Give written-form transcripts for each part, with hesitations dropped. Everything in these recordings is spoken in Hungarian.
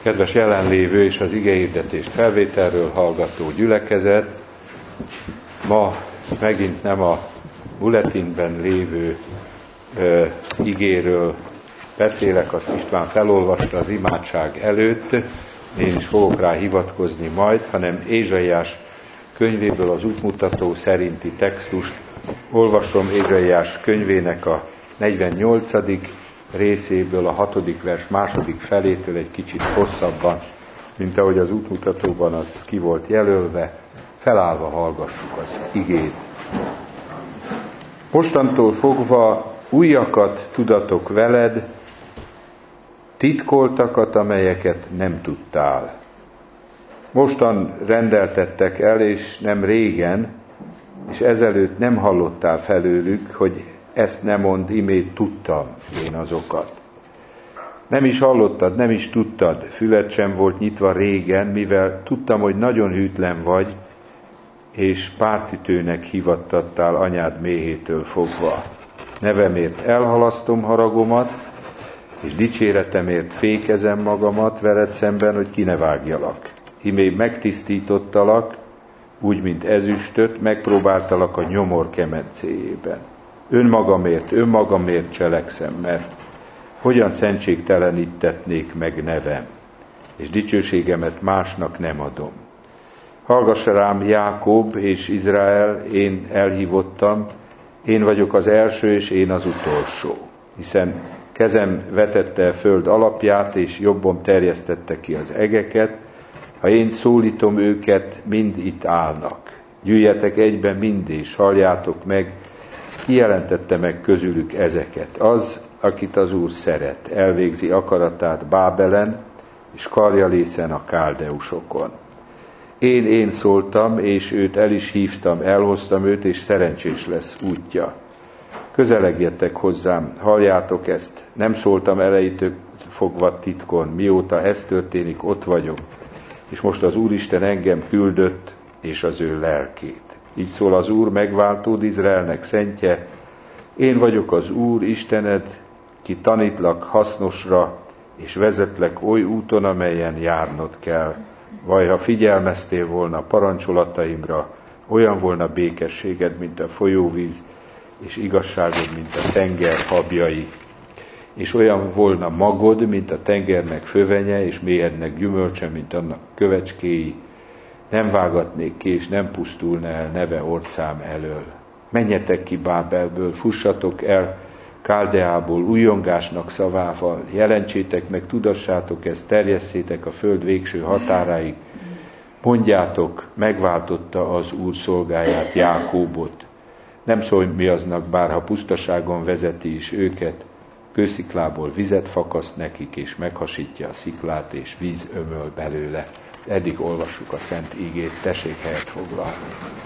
Kedves jelenlévő és az igehirdetést felvételről hallgató gyülekezet, ma megint nem a bulletinben lévő igéről beszélek, azt István felolvasta az imádság előtt, én is fogok rá hivatkozni majd, hanem Ézsaiás könyvéből az útmutató szerinti textust olvasom, Ézsaiás könyvének a 48. részéből, a 6. vers második felétől egy kicsit hosszabban, mint ahogy az útmutatóban az ki volt jelölve, felállva hallgassuk az igét. Mostantól fogva újakat tudatok veled, titkoltakat, amelyeket nem tudtál. Mostan rendeltettek el, és nem régen, és ezelőtt nem hallottál felőlük, hogy ezt nem mondd, imét tudtam én azokat. Nem is hallottad, nem is tudtad, füled sem volt nyitva régen, mivel tudtam, hogy nagyon hűtlen vagy, és pártütőnek hivattattál anyád méhétől fogva. Nevemért elhalasztom haragomat, és dicséretemért fékezem magamat veled szemben, hogy ki ne vágjalak. Imé megtisztítottalak, úgy, mint ezüstöt, megpróbáltalak a nyomor kemencéjében. Önmagamért cselekszem, mert hogyan szentségtelenítetnék meg nevem, és dicsőségemet másnak nem adom. Hallgassa rám Jákob és Izrael, én elhívottam, én vagyok az első és én az utolsó, hiszen kezem vetette a föld alapját, és jobbom terjesztette ki az egeket. Ha én szólítom őket, mind itt állnak. Gyűjjetek egybe mind, és halljátok meg, ki jelentette meg közülük ezeket. Az, akit az Úr szeret, elvégzi akaratát Bábelen, és karjalészen a káldeusokon. Én szóltam, és őt el is hívtam, elhoztam őt, és szerencsés lesz útja. Közelegjetek hozzám, halljátok ezt, nem szóltam elejétől fogva titkon, mióta ez történik, ott vagyok, és most az Úristen engem küldött, és az ő lelkét. Így szól az Úr, megváltód, Izraelnek szentje, én vagyok az Úr, Istened, ki tanítlak hasznosra, és vezetlek oly úton, amelyen járnod kell. Vaj, ha figyelmeztél volna parancsolataimra, olyan volna békességed, mint a folyóvíz, és igazságod, mint a tenger habjai. És olyan volna magod, mint a tengernek fövenye, és méhednek gyümölcse, mint annak kövecskéi. Nem vágatnék ki, és nem pusztulna el neve orcám elől. Menjetek ki Bábelből, fussatok el Káldeából újongásnak szavával, jelentsétek meg, tudassátok ezt, terjesszétek a föld végső határáig. Mondjátok, megváltotta az Úr szolgáját, Jákóbot. Nem szomjaznak, bárha pusztaságon vezeti is őket, kősziklából vizet fakaszt nekik, és meghasítja a sziklát, és víz ömöl belőle. Eddig olvassuk a Szent Ígét, tessék helyet foglalni.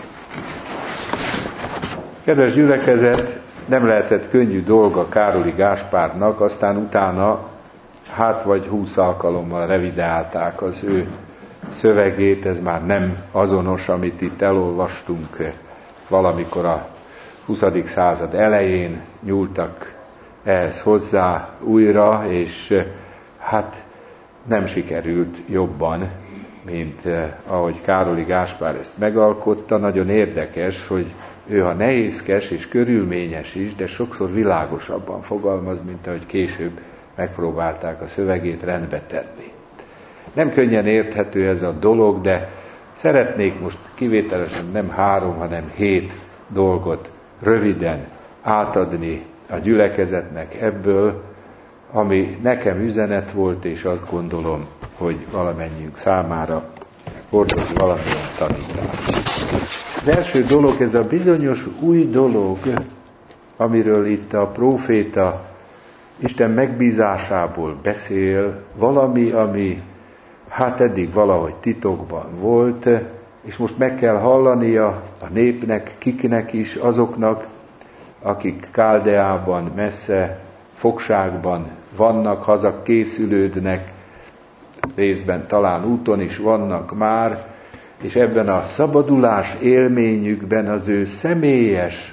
Kedves gyülekezet, nem lehetett könnyű dolga Károli Gáspárnak, aztán utána vagy 20 alkalommal revideálták az ő szövegét, ez már nem azonos, amit itt elolvastunk valamikor a 20. század elején, nyúltak ehhez hozzá újra, és nem sikerült jobban, mint ahogy Károli Gáspár ezt megalkotta. Nagyon érdekes, hogy ő, ha nehézkes és körülményes is, de sokszor világosabban fogalmaz, mint ahogy később megpróbálták a szövegét rendbe tenni. Nem könnyen érthető ez a dolog, de szeretnék most kivételesen nem 3, hanem 7 dolgot röviden átadni a gyülekezetnek ebből, ami nekem üzenet volt, és azt gondolom, hogy valamennyiünk számára hordoz valamilyen tanítást. Az első dolog, ez a bizonyos új dolog, amiről itt a próféta Isten megbízásából beszél, valami, ami eddig valahogy titokban volt, és most meg kell hallania a népnek, kiknek is, azoknak, akik Káldeában, messze, fogságban vannak, haza készülődnek, részben talán úton is vannak már, és ebben a szabadulás élményükben az ő személyes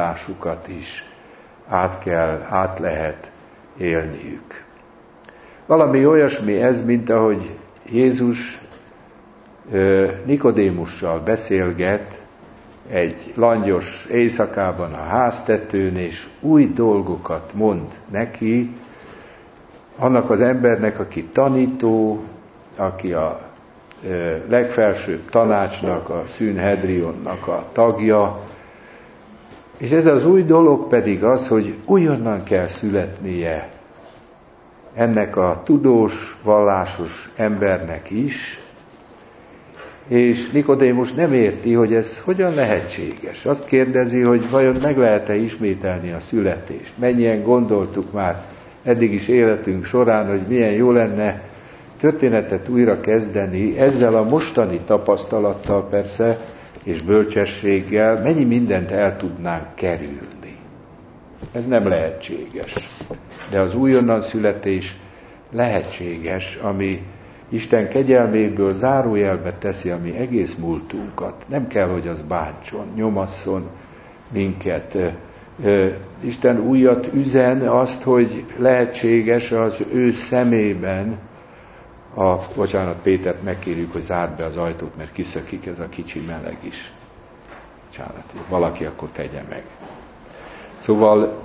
szabadulásukat is át lehet élniük. Valami olyasmi ez, mint ahogy Jézus Nikodémussal beszélget egy langyos éjszakában a háztetőn, és új dolgokat mond neki, annak az embernek, aki tanító, aki a legfelsőbb tanácsnak, a Szűnhedrionnak a tagja, és ez az új dolog pedig az, hogy újonnan kell születnie ennek a tudós, vallásos embernek is, és Nikodémus nem érti, hogy ez hogyan lehetséges. Azt kérdezi, hogy vajon meg lehet-e ismételni a születést. Mennyien gondoltuk már eddig is életünk során, hogy milyen jó lenne történetet újra kezdeni, ezzel a mostani tapasztalattal persze, és bölcsességgel, mennyi mindent el tudnánk kerülni. Ez nem lehetséges. De az újonnan születés lehetséges, ami Isten kegyelméből zárójelbe teszi a mi egész múltunkat. Nem kell, hogy az bántson, nyomasszon minket. Isten újat üzen azt, hogy lehetséges az ő szemében, bocsánat, Pétert megkérjük, hogy zárd be az ajtót, mert kiszökik ez a kicsi meleg is. Bocsánat, valaki akkor tegye meg. Szóval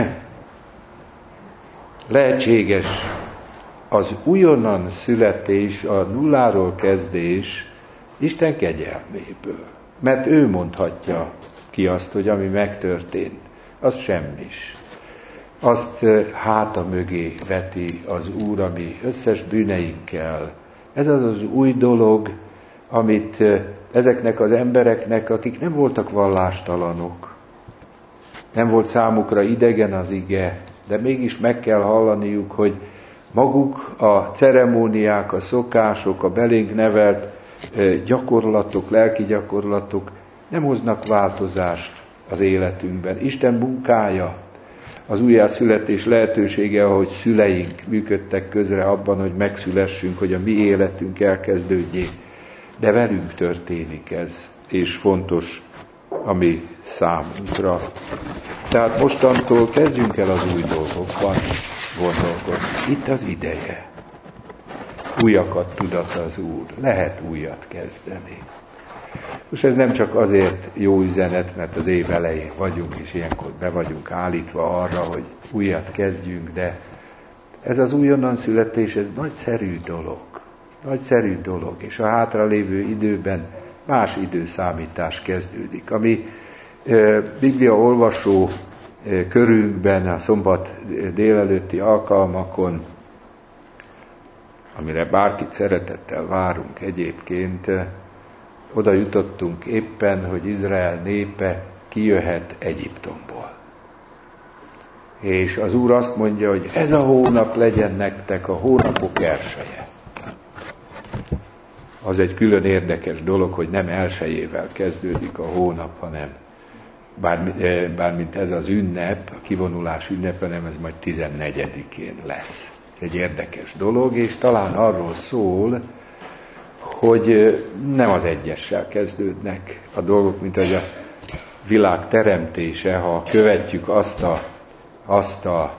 lehetséges az újonnan születés, a nulláról kezdés Isten kegyelméből. Mert ő mondhatja ki azt, hogy ami megtörtént, az semmis. Azt háta mögé veti az Úr, ami összes bűneinkkel. Ez az az új dolog, amit ezeknek az embereknek, akik nem voltak vallástalanok, nem volt számukra idegen az ige, de mégis meg kell hallaniuk, hogy maguk a ceremóniák, a szokások, a belénk nevelt gyakorlatok, lelki gyakorlatok nem hoznak változást az életünkben. Isten munkája, az újjászületés lehetősége, ahogy szüleink működtek közre abban, hogy megszülessünk, hogy a mi életünk elkezdődjék, de velünk történik ez, és fontos a mi számunkra. Tehát mostantól kezdjünk el az új dolgokban gondolkodni. Itt az ideje. Újakat tudat az Úr. Lehet újat kezdeni. Most ez nem csak azért jó üzenet, mert az év elején vagyunk, és ilyenkor be vagyunk állítva arra, hogy újat kezdjünk, de ez az újonnan születés, ez nagyszerű dolog. Nagyszerű dolog, és a hátralévő időben más időszámítás kezdődik. Ami Biblia olvasó körünkben a szombat délelőtti alkalmakon, amire bárkit szeretettel várunk egyébként, oda jutottunk éppen, hogy Izrael népe kijöhet Egyiptomból. És az Úr azt mondja, hogy ez a hónap legyen nektek a hónapok elseje. Az egy külön érdekes dolog, hogy nem elsejével kezdődik a hónap, hanem bármint ez az ünnep, a kivonulás ünnepe, nem ez majd 14-én lesz. Egy érdekes dolog, és talán arról szól, hogy nem az egyessel kezdődnek a dolgok, mint hogy a világ teremtése, ha követjük azt a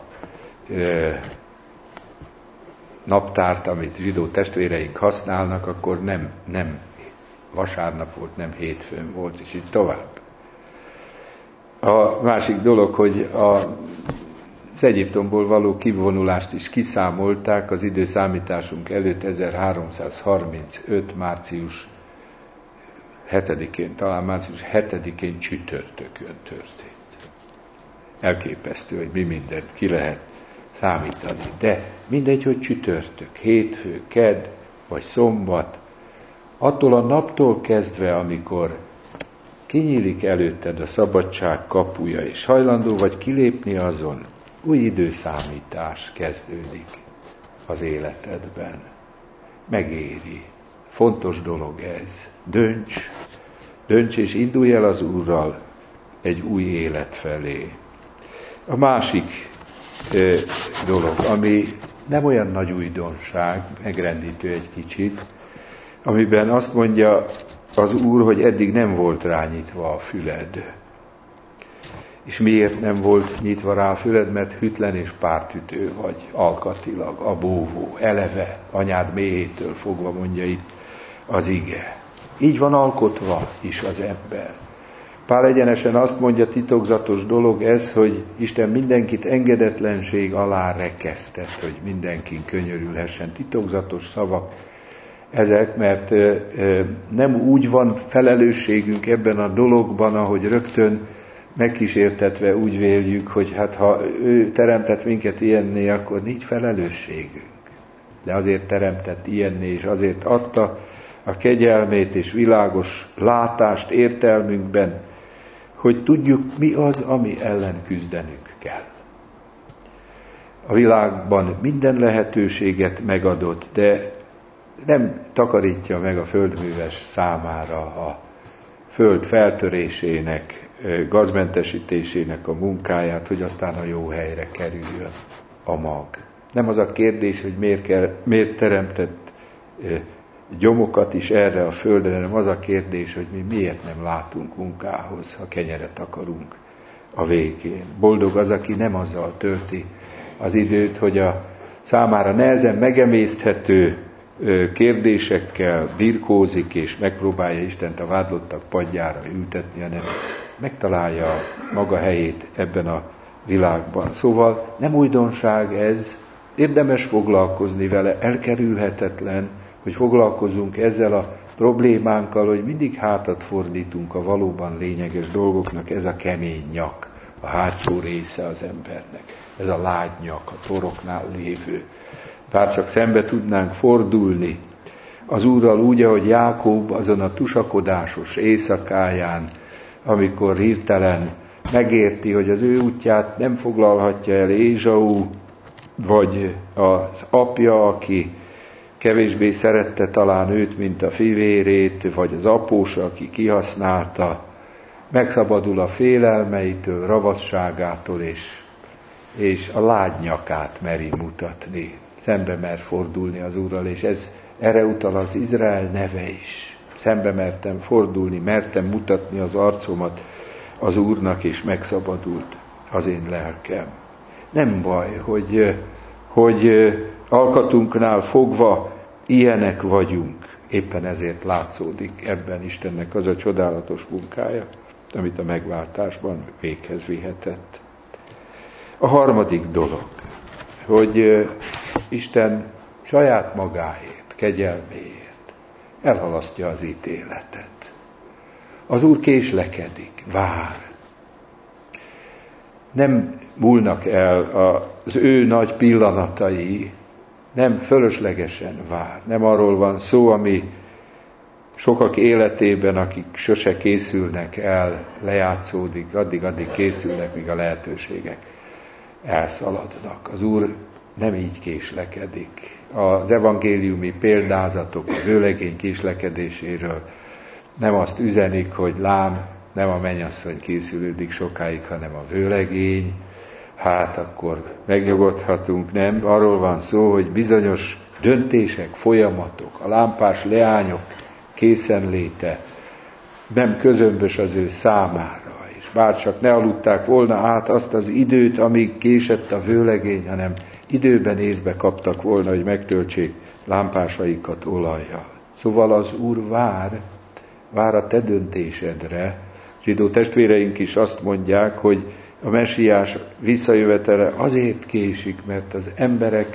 naptárt, amit zsidó testvéreink használnak, akkor nem vasárnap volt, nem hétfőn volt, és így tovább. A másik dolog, hogy az Egyiptomból való kivonulást is kiszámolták az időszámításunk előtt 1335. március 7-én, talán március 7-én csütörtökön történt. Elképesztő, hogy mi mindent ki lehet számítani. De mindegy, hogy csütörtök, hétfő, kedd vagy szombat, attól a naptól kezdve, amikor kinyílik előtted a szabadság kapuja, és hajlandó vagy kilépni azon, új időszámítás kezdődik az életedben. Megéri. Fontos dolog ez. Dönts és indulj el az Úrral egy új élet felé. A másik dolog, ami nem olyan nagy újdonság, megrendítő egy kicsit, amiben azt mondja az Úr, hogy eddig nem volt rányitva a füled. És miért nem volt nyitva rá a füled? Mert hűtlen és pártütő vagy alkatilag, a bóvó, eleve, anyád méhétől fogva, mondja itt az ige. Így van alkotva is az ember. Pál egyenesen azt mondja, titokzatos dolog ez, hogy Isten mindenkit engedetlenség alá rekesztett, hogy mindenkin könyörülhessen. Titokzatos szavak ezek, mert nem úgy van felelősségünk ebben a dologban, ahogy rögtön megkísértetve úgy véljük, hogy hát ha ő teremtett minket ilyenné, akkor nincs felelősségünk. De azért teremtett ilyenné, és azért adta a kegyelmét és világos látást értelmünkben, hogy tudjuk, mi az, ami ellen küzdenünk kell. A világban minden lehetőséget megadott, de nem takarítja meg a földműves számára a föld feltörésének, gazmentesítésének a munkáját, hogy aztán a jó helyre kerüljön a mag. Nem az a kérdés, hogy miért teremtett gyomokat is erre a földre, hanem az a kérdés, hogy mi miért nem látunk munkához, ha kenyeret akarunk a végén. Boldog az, aki nem azzal tölti az időt, hogy a számára nehezen megemészthető kérdésekkel birkózik, és megpróbálja Istent a vádlottak padjára ültetni, hanem megtalálja maga helyét ebben a világban. Szóval nem újdonság ez, érdemes foglalkozni vele, elkerülhetetlen, hogy foglalkozunk ezzel a problémánkkal, hogy mindig hátat fordítunk a valóban lényeges dolgoknak, ez a kemény nyak, a hátsó része az embernek, ez a lágy nyak, a toroknál lévő. Bár csak szembe tudnánk fordulni az Úrral úgy, ahogy Jákob azon a tusakodásos éjszakáján, amikor hirtelen megérti, hogy az ő útját nem foglalhatja el Ézsau, vagy az apja, aki kevésbé szerette talán őt, mint a fivérét, vagy az apósa, aki kihasználta, megszabadul a félelmeitől, ravasságától, és a lágy nyakát meri mutatni. Szembe mer fordulni az Úrral, és erre utal az Izrael neve is. Szembe mertem fordulni, mertem mutatni az arcomat az Úrnak, és megszabadult az én lelkem. Nem baj, hogy alkatunknál fogva ilyenek vagyunk. Éppen ezért látszódik ebben Istennek az a csodálatos munkája, amit a megváltásban véghez vihetett. A harmadik dolog, hogy Isten saját magáért, kegyelméért elhalasztja az ítéletet. Az Úr késlekedik, vár. Nem múlnak el az ő nagy pillanatai, nem fölöslegesen vár. Nem arról van szó, ami sokak életében, akik sose készülnek el, lejátszódik, addig készülnek, míg a lehetőségek elszaladnak. Az Úr nem így késlekedik. Az evangéliumi példázatok a vőlegény késlekedéséről nem azt üzenik, hogy lám, nem a mennyasszony készülődik sokáig, hanem a vőlegény, hát akkor megnyugodhatunk, nem. Arról van szó, hogy bizonyos döntések, folyamatok, a lámpás leányok készenléte nem közömbös az ő számára, és bárcsak ne aludták volna át azt az időt, amíg késett a vőlegény, hanem időben észbe kaptak volna, hogy megtöltsék lámpásaikat olajjal. Szóval az Úr vár a te döntésedre. Zsidó testvéreink is azt mondják, hogy a mesiás visszajövetele azért késik, mert az emberek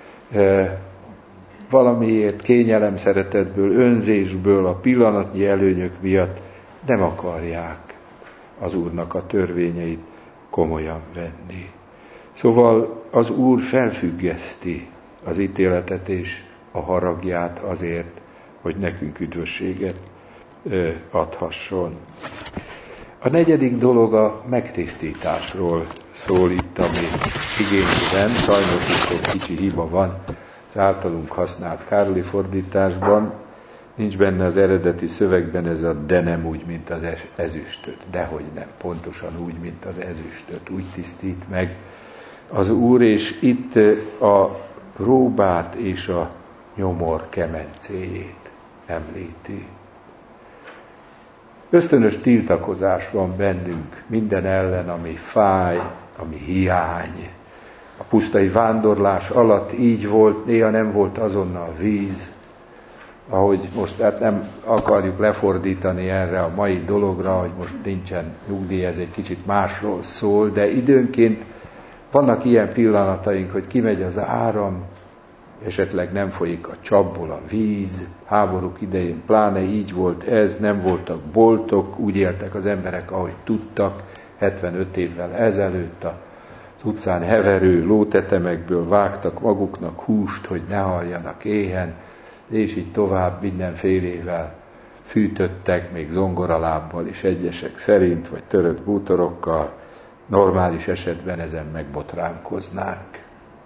valamiért kényelem szeretetből, önzésből, a pillanatnyi előnyök miatt nem akarják az Úrnak a törvényeit komolyan venni. Szóval az Úr felfüggeszti az ítéletet és a haragját azért, hogy nekünk üdvösséget adhasson. A negyedik dolog a megtisztításról szól itt a mi igényben. Sajnos itt egy kicsi hiba van az általunk használt Károli fordításban. Nincs benne az eredeti szövegben ez a de nem úgy, mint az ezüstöt. Dehogy nem, pontosan úgy, mint az ezüstöt. Úgy tisztít meg az Úr, és itt a próbát és a nyomor kemencéjét említi. Ösztönös tiltakozás van bennünk minden ellen, ami fáj, ami hiány. A pusztai vándorlás alatt így volt, néha nem volt azonnal víz, ahogy most hát nem akarjuk lefordítani erre a mai dologra, hogy most nincsen nyugdíj, ez egy kicsit másról szól, de időnként vannak ilyen pillanataink, hogy kimegy az áram, esetleg nem folyik a csapból a víz, háborúk idején pláne így volt ez, nem voltak boltok, úgy éltek az emberek, ahogy tudtak, 75 évvel ezelőtt az utcán heverő lótetemekből vágtak maguknak húst, hogy ne haljanak éhen, és így tovább mindenfélével fűtöttek, még zongoralábbal is egyesek szerint, vagy törött bútorokkal, normális esetben ezen megbotránkoznánk.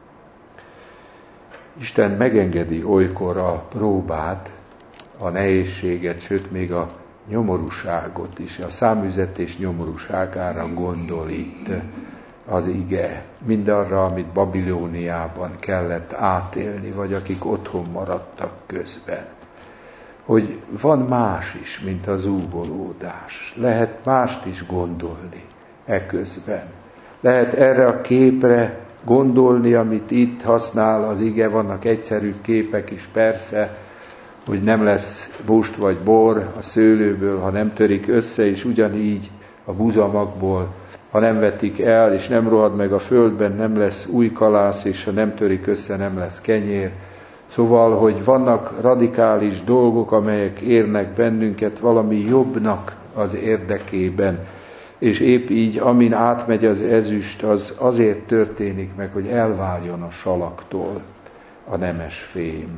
Isten megengedi olykor a próbát, a nehézséget, sőt még a nyomorúságot is. A száműzetés nyomorúságára gondol itt az ige. Mindarra, amit Babilóniában kellett átélni, vagy akik otthon maradtak közben. Hogy van más is, mint a zúgolódás. Lehet mást is gondolni eközben. Lehet erre a képre gondolni, amit itt használ az ige, vannak egyszerű képek is persze, hogy nem lesz bust vagy bor a szőlőből, ha nem törik össze, és ugyanígy a buzamakból, ha nem vetik el, és nem rohad meg a földben, nem lesz új kalász, és ha nem törik össze, nem lesz kenyér. Szóval, hogy vannak radikális dolgok, amelyek érnek bennünket valami jobbnak az érdekében, és épp így, amin átmegy az ezüst, az azért történik meg, hogy elváljon a salaktól a nemes fém.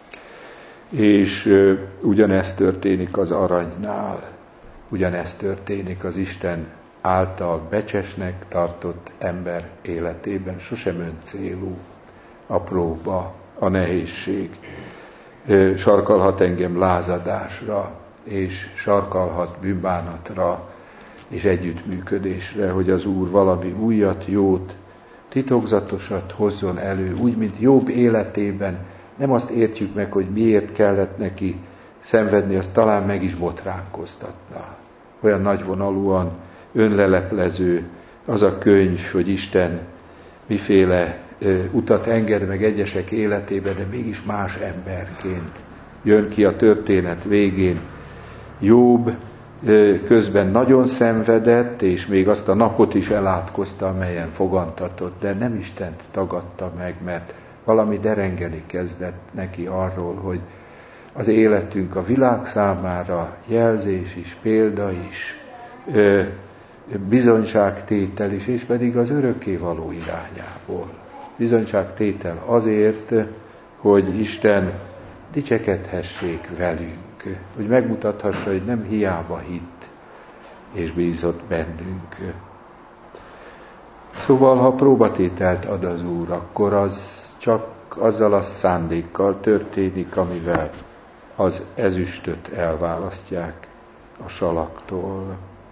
És ugyanezt történik az aranynál, ugyanezt történik az Isten által becsesnek tartott ember életében, sosem öncélú a próba, a nehézség. Sarkalhat engem lázadásra, és sarkalhat bűnbánatra, és együttműködésre, hogy az Úr valami újat, jót, titokzatosat hozzon elő, úgy, mint Jobb életében. Nem azt értjük meg, hogy miért kellett neki szenvedni, azt talán meg is botránkoztatna. Olyan nagyvonalúan önleleplező az a könyv, hogy Isten miféle utat enged meg egyesek életébe, de mégis más emberként jön ki a történet végén. Jobb közben nagyon szenvedett, és még azt a napot is elátkozta, amelyen fogantatott, de nem Istent tagadta meg, mert valami derengeni kezdett neki arról, hogy az életünk a világ számára jelzés is, példa is, bizonyságtétel is, és pedig az örökkévaló irányából. Bizonyságtétel azért, hogy Isten dicsekedhessék velünk, hogy megmutathassa, hogy nem hiába hitt és bízott bennünk. Szóval, ha próbatételt ad az Úr, akkor az csak azzal a szándékkal történik, amivel az ezüstöt elválasztják a salaktól.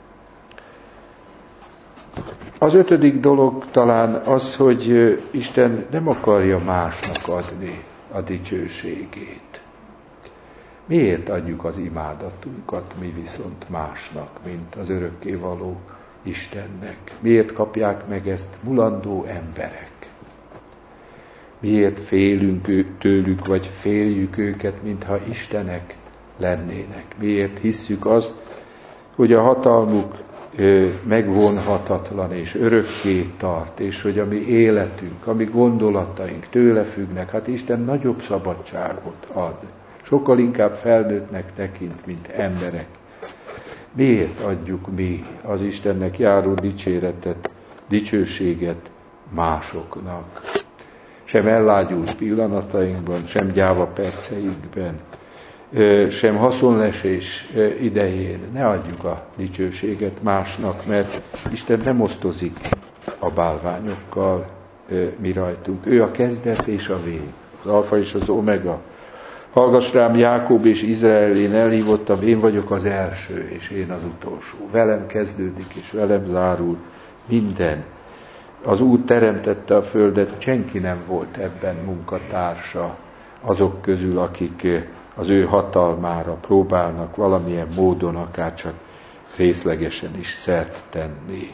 Az 5. dolog talán az, hogy Isten nem akarja másnak adni a dicsőségét. Miért adjuk az imádatunkat mi viszont másnak, mint az örökkévaló Istennek? Miért kapják meg ezt mulandó emberek? Miért félünk tőlük, vagy féljük őket, mintha istenek lennének? Miért hisszük azt, hogy a hatalmuk megvonhatatlan és örökké tart, és hogy a mi életünk, a mi gondolataink tőle függnek? Hát Isten nagyobb szabadságot ad. Sokkal inkább felnőttnek tekint, mint emberek. Miért adjuk mi az Istennek járó dicséretet, dicsőséget másoknak? Sem ellágyult pillanatainkban, sem gyáva perceinkben, sem haszonlesés idején ne adjuk a dicsőséget másnak, mert Isten nem osztozik a bálványokkal mi rajtunk. Ő a kezdet és a vég, az alfa és az omega. Hallgass rám, Jákob és Izrael, én elhívottam, én vagyok az első, és én az utolsó. Velem kezdődik, és velem zárul minden. Az Úr teremtette a földet, senki nem volt ebben munkatársa azok közül, akik az ő hatalmára próbálnak valamilyen módon akár csak részlegesen is szert tenni.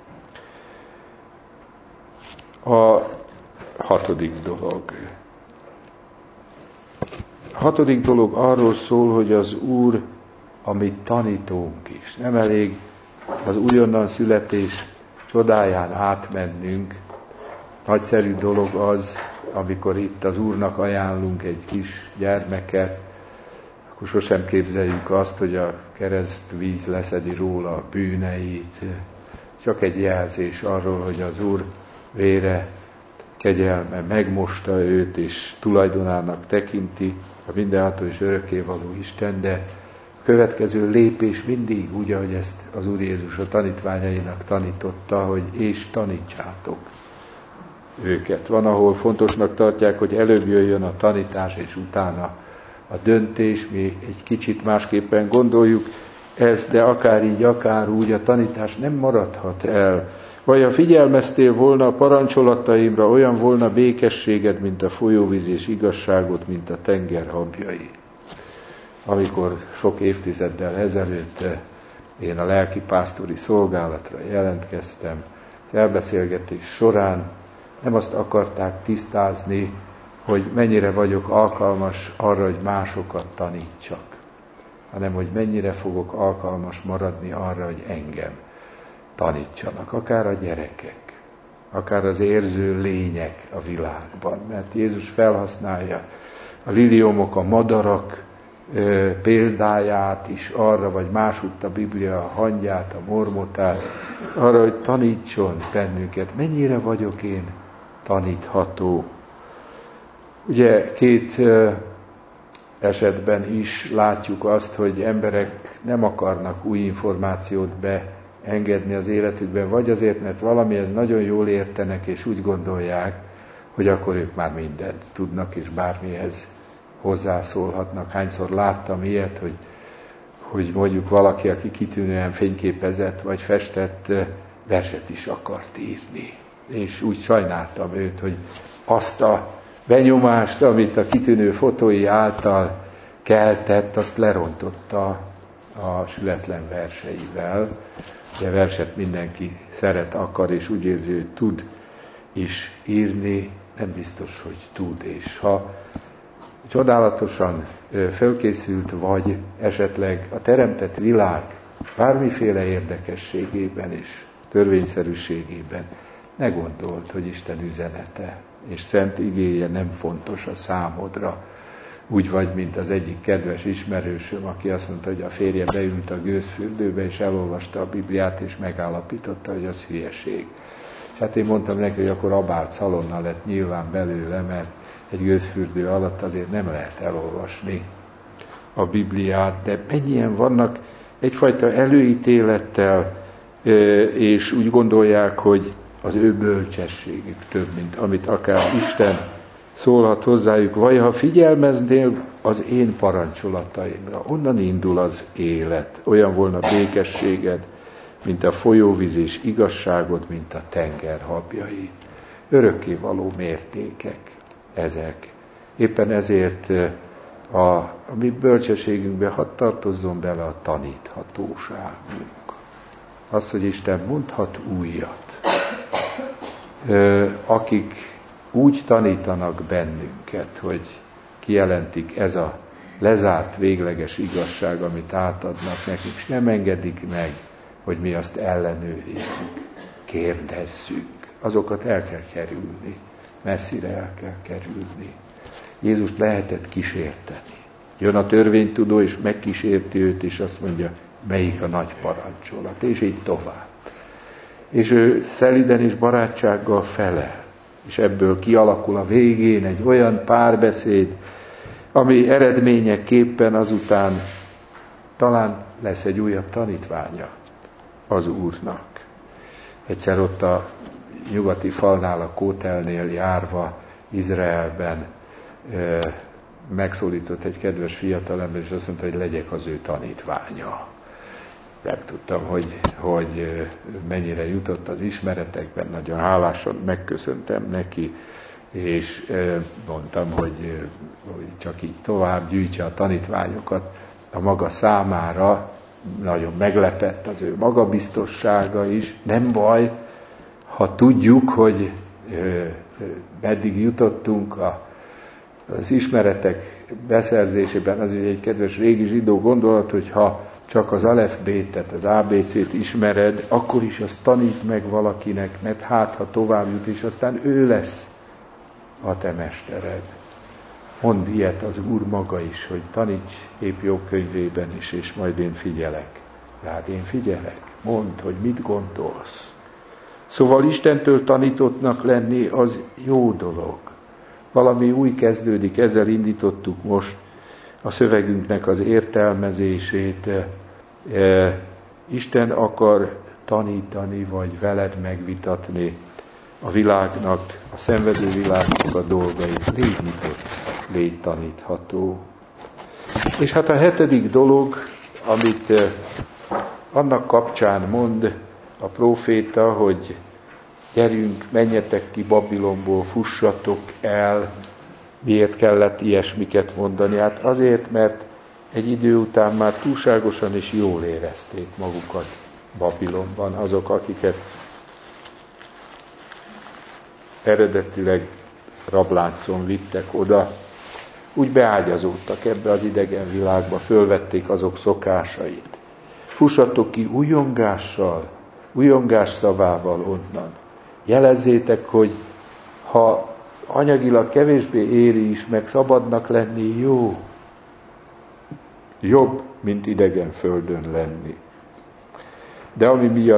A hatodik dolog. A hatodik dolog arról szól, hogy az Úr a mi tanítónk is. Nem elég az újonnan születés csodáján átmennünk. Nagyszerű dolog az, amikor itt az Úrnak ajánlunk egy kis gyermeket, akkor sosem képzeljük azt, hogy a keresztvíz leszedi róla a bűneit. Csak egy jelzés arról, hogy az Úr vére, kegyelme megmosta őt, és tulajdonának tekinti a mindenható és örökkévaló Isten, de a következő lépés mindig úgy, ahogy ezt az Úr Jézus a tanítványainak tanította, hogy és tanítsátok őket. Van, ahol fontosnak tartják, hogy előbb jöjjön a tanítás, és utána a döntés. Mi egy kicsit másképpen gondoljuk ezt, de akár így, akár úgy a tanítás nem maradhat el. Vagy ha figyelmeztél volna a parancsolataimra, olyan volna békességed, mint a folyóvíz, és igazságot, mint a tenger habjai. Amikor sok évtizeddel ezelőtt én a lelkipásztori szolgálatra jelentkeztem, az elbeszélgetés során nem azt akarták tisztázni, hogy mennyire vagyok alkalmas arra, hogy másokat tanítsak, hanem hogy mennyire fogok alkalmas maradni arra, hogy engem tanítsanak, akár a gyerekek, akár az érző lények a világban. Mert Jézus felhasználja a liliomok, a madarak példáját is arra, vagy másutt a Biblia, a hangyát, a mormotát, arra, hogy tanítson bennünket. Mennyire vagyok én tanítható? Ugye két esetben is látjuk azt, hogy emberek nem akarnak új információt beengedni az életükbe, vagy azért, mert valamihez nagyon jól értenek, és úgy gondolják, hogy akkor ők már mindent tudnak, és bármihez hozzászólhatnak. Hányszor láttam ilyet, hogy mondjuk valaki, aki kitűnően fényképezett, vagy festett, verset is akart írni. És úgy sajnáltam őt, hogy azt a benyomást, amit a kitűnő fotói által keltett, azt lerontotta a sületlen verseivel. De verset mindenki szeret, akar, és úgy érzi, hogy tud is írni, nem biztos, hogy tud. És ha csodálatosan fölkészült vagy esetleg a teremtett világ bármiféle érdekességében és törvényszerűségében, ne gondolt, hogy Isten üzenete és szent igéje nem fontos a számodra. Úgy vagy, mint az egyik kedves ismerősöm, aki azt mondta, hogy a férje beült a gőzfürdőbe, és elolvasta a Bibliát, és megállapította, hogy az hülyeség. És hát én mondtam neki, hogy akkor abált szalonna lett nyilván belőle, mert egy gőzfürdő alatt azért nem lehet elolvasni a Bibliát, de mennyien vannak egyfajta előítélettel, és úgy gondolják, hogy az ő bölcsességük több, mint amit akár Isten szólhat hozzájuk. Vagy ha figyelmeznél az én parancsolataimra, onnan indul az élet. Olyan volna békességed, mint a folyóvíz, és igazságod, mint a tenger habjai. Örökkévaló mértékek ezek. Éppen ezért a mi bölcsességünkbe hadd tartozzon bele a taníthatóságunk. Az, hogy Isten mondhat újat. Akik úgy tanítanak bennünket, hogy kijelentik, ez a lezárt végleges igazság, amit átadnak nekik, és nem engedik meg, hogy mi azt ellenőrizzük, kérdezzük. Azokat el kell kerülni, messzire el kell kerülni. Jézust lehetett kísérteni. Jön a törvénytudó, és megkísérti őt, és azt mondja, melyik a nagy parancsolat, és így tovább. És ő szeliden és barátsággal felel, és ebből kialakul a végén egy olyan párbeszéd, ami eredményeképpen azután talán lesz egy újabb tanítványa az Úrnak. Egyszer ott a nyugati falnál, a Kótelnél járva, Izraelben megszólított egy kedves fiatalember, és azt mondta, hogy legyek az ő tanítványa. Nem tudtam, hogy mennyire jutott az ismeretekben, nagyon hálásan megköszöntem neki, és mondtam, hogy csak így tovább gyűjtse a tanítványokat a maga számára, nagyon meglepett az ő magabiztossága is. Nem baj, ha tudjuk, hogy meddig jutottunk az ismeretek beszerzésében. Az egy kedves régi zsidó gondolat, hogy ha csak az alef-bétet, az ABC-t ismered, akkor is azt tanít meg valakinek, mert hát, ha tovább jut, és aztán ő lesz a te mestered. Mond ilyet az Úr maga is, hogy taníts épp jó könyvében is, és majd én figyelek. Rád én figyelek. Mondd, hogy mit gondolsz. Szóval Istentől tanítottnak lenni az jó dolog. Valami új kezdődik, ezzel indítottuk most a szövegünknek az értelmezését. Isten akar tanítani, vagy veled megvitatni a világnak, a szenvedő világnak a dolgait. Légy nyitott, légy tanítható. És hát a 7. dolog, amit annak kapcsán mond a próféta, hogy gyerünk, menjetek ki Babilonból, fussatok el. Miért kellett ilyesmiket mondani? Hát azért, mert egy idő után már túlságosan is jól érezték magukat Babilonban, azok, akiket eredetileg rabláncon vittek oda, úgy beágyazódtak ebbe az idegen világba, fölvették azok szokásait. Fussatok ki újongással, újongás szavával onnan. Jelezzétek, hogy ha anyagilag kevésbé éri is, meg szabadnak lenni jó. Jobb, mint idegen földön lenni. De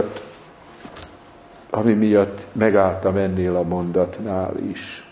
ami miatt megálltam ennél a mondatnál is.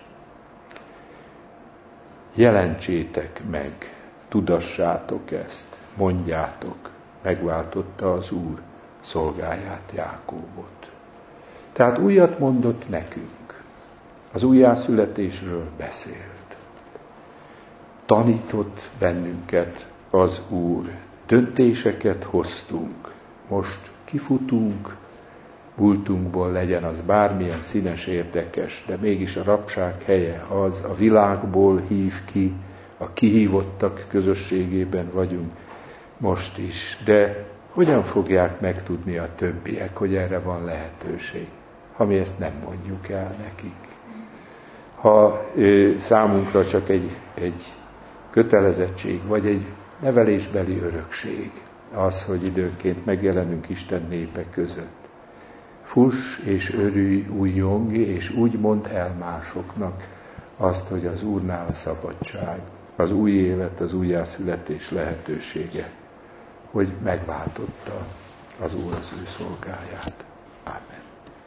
Jelentsétek meg, tudassátok ezt, mondjátok, megváltotta az Úr szolgáját, Jákóbot. Tehát újat mondott nekünk. Az újjászületésről beszélt. Tanított bennünket az Úr. Döntéseket hoztunk. Most kifutunk, múltunkból, legyen az bármilyen színes, érdekes, de mégis a rabság helye az, a világból hív ki, a kihívottak közösségében vagyunk most is. De hogyan fogják megtudni a többiek, hogy erre van lehetőség, ha mi ezt nem mondjuk el nekik? Ha számunkra csak egy kötelezettség, vagy egy nevelésbeli örökség az, hogy időnként megjelenünk Isten népe között. Fuss és örülj, újjongj, és úgy mondd el másoknak azt, hogy az Úrnál a szabadság, az új élet, az újjászületés lehetősége, hogy megváltotta az Úr az ő szolgáját. Amen.